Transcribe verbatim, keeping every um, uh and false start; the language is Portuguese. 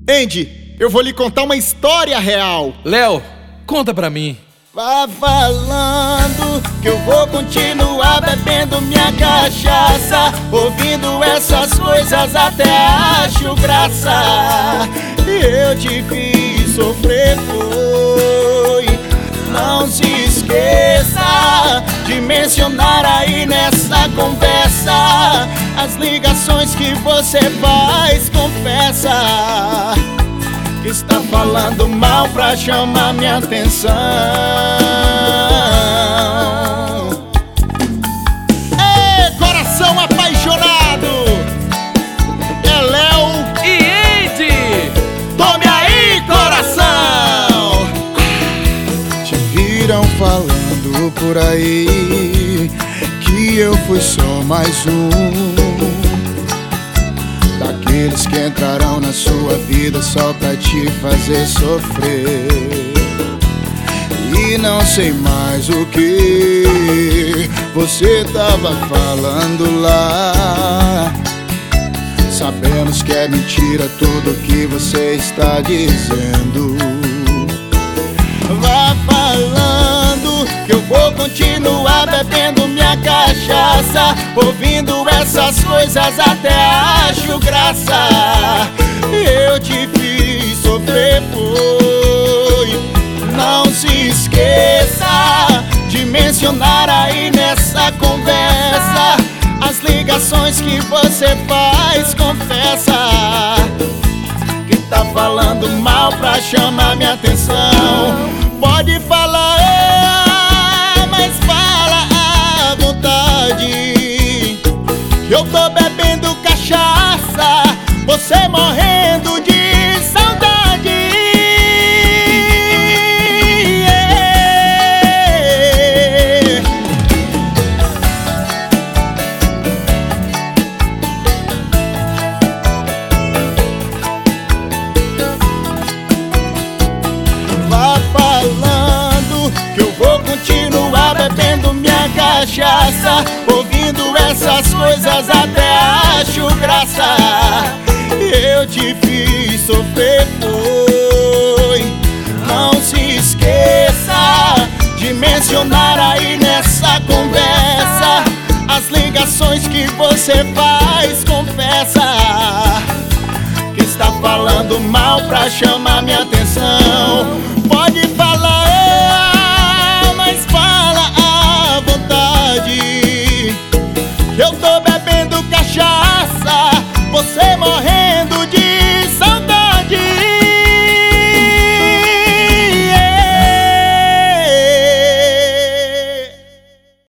Andy, eu vou lhe contar uma história real. Léo, conta pra mim. Vá falando que eu vou continuar bebendo minha cachaça, ouvindo essas coisas até acho graça. E eu te fiz sofrer, foi. Não se esqueça de mencionar aí nessa conversa as ligações que você faz, confessa que está falando mal pra chamar minha atenção. Ei, coração apaixonado, é Léo E Andy! Tome aí, coração! Te viram falando por aí que eu fui só mais um daqueles que entrarão na sua vida só pra te fazer sofrer. E não sei mais o que você tava falando lá. Sabemos que é mentira tudo que você está dizendo. Vá falando que eu vou continuar bebendo minha cachaça, ouvindo essas coisas até acho graça. Eu te fiz sofrer, foi. Não se esqueça de mencionar aí nessa conversa as ligações que você faz, confessa que tá falando mal pra chamar minha atenção. Pode falar, mas fala à vontade. Eu tô bebendo cachaça, você morrendo de saudade. Yeah. Vá falando que eu vou continuar bebendo minha cachaça, ouvindo essas coisas até acho graça. Eu te fiz sofrer, foi. Não se esqueça de mencionar aí nessa conversa as ligações que você faz, confessa que está falando mal pra chamar minha atenção.